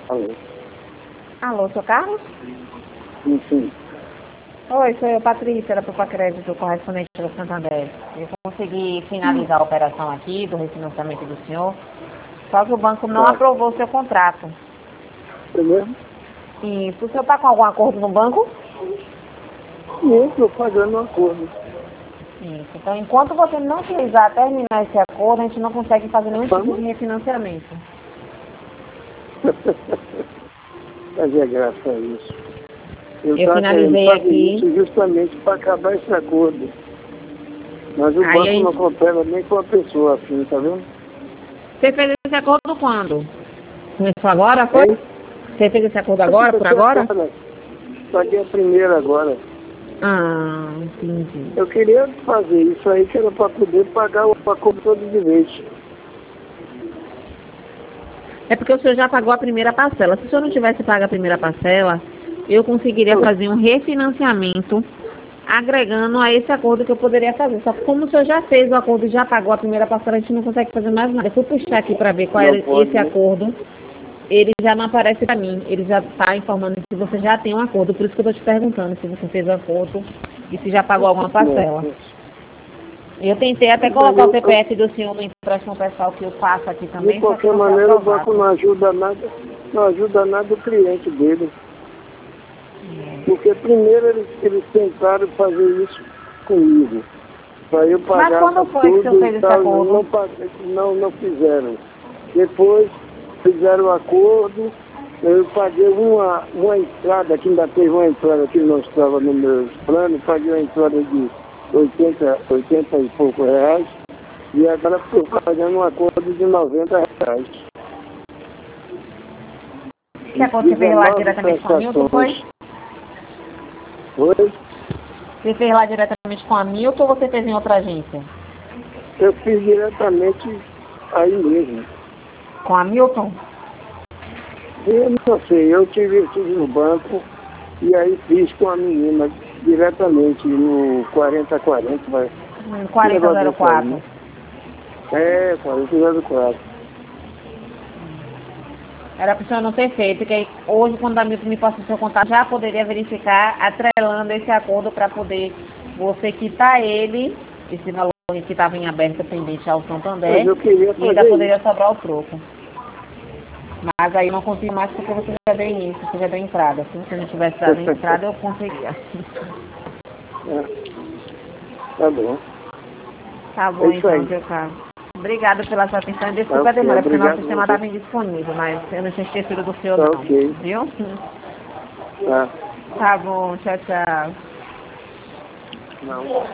Alô? Alô, seu Carlos? Sim. Oi, sou eu, Patrícia, da Pupa Crédito, correspondente do Santander. Eu consegui finalizar a operação aqui do refinanciamento do senhor, só que o banco não aprovou o seu contrato. É mesmo? Isso, o senhor está com algum acordo no banco? Sim, estou pagando um acordo. Isso, então enquanto você não precisar terminar esse acordo, a gente não consegue fazer nenhum tipo de refinanciamento. Mas é graça a isso. Eu finalizei fazer aqui. isso justamente para acabar esse acordo. Mas o banco não coopera nem com a pessoa assim, tá vendo? Você fez esse acordo quando? Começou agora, foi? Hein? Você fez esse acordo agora, por agora? Paguei a primeira agora. Ah, entendi. Eu queria fazer isso aí, que era para poder pagar o acordo todo de vez. É porque o senhor já pagou a primeira parcela. Se o senhor não tivesse pago a primeira parcela, eu conseguiria fazer um refinanciamento agregando a esse acordo que eu poderia fazer. Só que como o senhor já fez o acordo e já pagou a primeira parcela, a gente não consegue fazer mais nada. Eu fui puxar aqui para ver qual era esse acordo. Ele já não aparece para mim. Ele já está informando que você já tem um acordo. Por isso que eu estou te perguntando se você fez o acordo e se já pagou alguma parcela. Eu tentei até colocar o CPF do senhor no empréstimo pessoal que eu faço aqui também. De qualquer maneira, o banco não ajuda nada o cliente dele. Porque primeiro eles tentaram fazer isso comigo. Para eu pagar. Mas quando foi que o senhor fez esse acordo? Não fizeram. Depois fizeram o acordo, eu paguei uma entrada, que ainda teve uma entrada que não estava no meu plano, paguei uma entrada de 80 e poucos reais, e agora estou pagando um acordo de 90 reais. Que acordo você fez lá diretamente com a Milton, foi? Oi? Você fez lá diretamente com a Milton ou você fez em outra agência? Eu fiz diretamente aí mesmo. Com a Milton? Eu não sei, eu tive no banco e aí fiz com a menina diretamente no 4040, vai. 4004. É, 4004. Era para o senhor não ter feito, porque hoje, quando a Milton me passou o seu contato, já poderia verificar, atrelando esse acordo para poder você quitar ele, esse valor que estava em aberto pendente ao Santander, e ainda poderia sobrar o troco. Mas aí eu não consigo mais porque você já deu início, você já deu entrada. Se você não tivesse dado entrada, eu conseguia. Tá bom. Tá bom, então, seu Carlos. Obrigada pela sua atenção. Desculpa a demora, porque o nosso sistema estava indisponível, mas eu não tinha esquecido do senhor, não. Viu? Tá. Tá bom, tchau, tchau. Não.